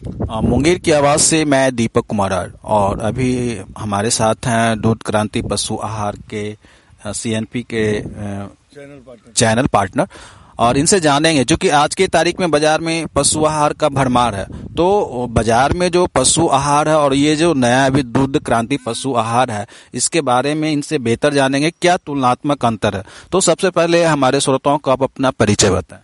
मुंगेर की आवाज से मैं दीपक कुमार और अभी हमारे साथ हैं दूध क्रांति पशु आहार के सीएनपी के चैनल पार्टनर और इनसे जानेंगे जो कि आज की तारीख में बाजार में पशु आहार का भरमार है। तो बाजार में जो पशु आहार है और ये जो नया अभी दूध क्रांति पशु आहार है इसके बारे में इनसे बेहतर जानेंगे क्या तुलनात्मक अंतर है। तो सबसे पहले हमारे श्रोताओं को आप अपना परिचय बताएं।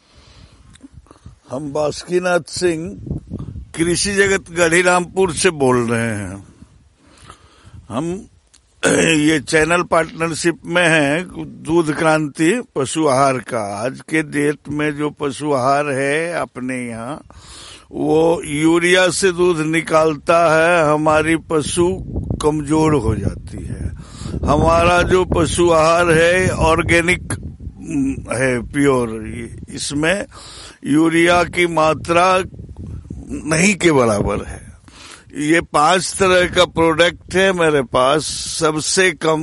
हम बासुकीनाथ सिंह कृषि जगत गढ़ीरामपुर से बोल रहे हैं। हम ये चैनल पार्टनरशिप में है दूध क्रांति पशु आहार का। आज के डेट में जो पशु आहार है अपने यहाँ वो यूरिया से दूध निकालता है, हमारी पशु कमजोर हो जाती है। हमारा जो पशु आहार है ऑर्गेनिक है, प्योर। इसमें यूरिया की मात्रा नहीं के बराबर है। ये 5 तरह का प्रोडक्ट है मेरे पास। सबसे कम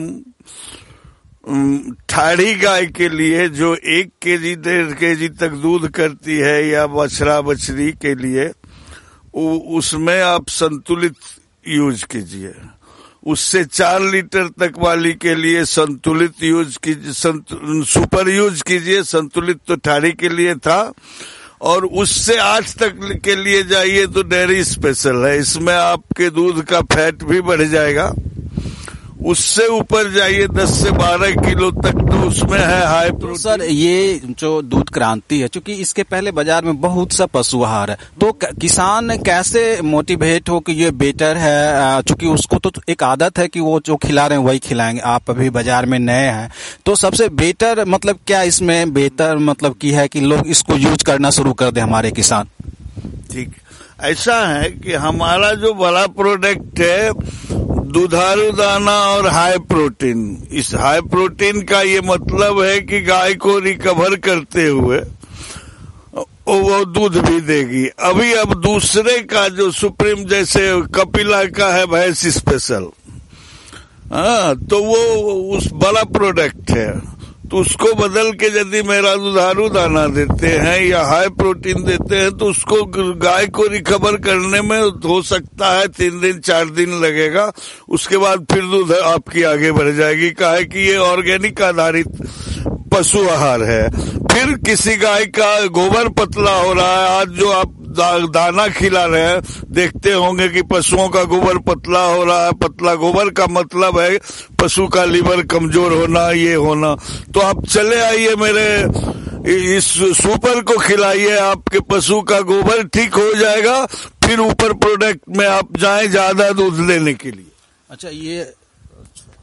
ठाड़ी गाय के लिए जो 1 केजी 1.5 केजी तक दूध करती है या बछड़ा बछड़ी के लिए उसमें आप संतुलित यूज कीजिए। उससे 4 लीटर तक वाली के लिए संतुलित यूज कीजिए, सुपर यूज कीजिए। संतुलित तो ठाड़ी के लिए था। और उससे 8 तक के लिए जाइए तो डेयरी स्पेशल है। इसमें आपके दूध का फैट भी बढ़ जाएगा। उससे ऊपर जाइए 10 से 12 किलो तक तो उसमें है हाई प्रोटीन। सर ये जो दूध क्रांति है क्योंकि इसके पहले बाजार में बहुत सा पशु आहार है तो किसान कैसे मोटिवेट हो कि ये बेटर है, चूंकि उसको तो एक आदत है कि वो जो खिला रहे हैं वही खिलाएंगे। आप अभी बाजार में नए हैं तो सबसे बेटर मतलब क्या इसमें बेहतर मतलब की है कि लोग इसको यूज करना शुरू कर दे हमारे किसान। ठीक ऐसा है कि हमारा जो बड़ा प्रोडक्ट है दुधारू दाना और हाई प्रोटीन। इस हाई प्रोटीन का ये मतलब है कि गाय को रिकवर करते हुए वो दूध भी देगी। अब दूसरे का जो सुप्रीम जैसे कपिला का है भैंस स्पेशल, तो वो उस बड़ा प्रोडक्ट है। तो उसको बदल के यदि मेरा दुधारू दाना देते हैं या हाई प्रोटीन देते हैं तो उसको गाय को रिकवर करने में हो सकता है 3 दिन 4 दिन लगेगा। उसके बाद फिर दूध आपकी आगे बढ़ जाएगी। काहे कि ये ऑर्गेनिक आधारित पशु आहार है। फिर किसी गाय का गोबर पतला हो रहा है, आज जो आप दाना खिला रहे हैं देखते होंगे कि पशुओं का गोबर पतला हो रहा है। पतला गोबर का मतलब है पशु का लीवर कमजोर होना, ये होना। तो आप चले आइए मेरे इस सुपर को खिलाइए, आपके पशु का गोबर ठीक हो जाएगा। फिर ऊपर प्रोडक्ट में आप जाएं ज्यादा दूध लेने के लिए। अच्छा ये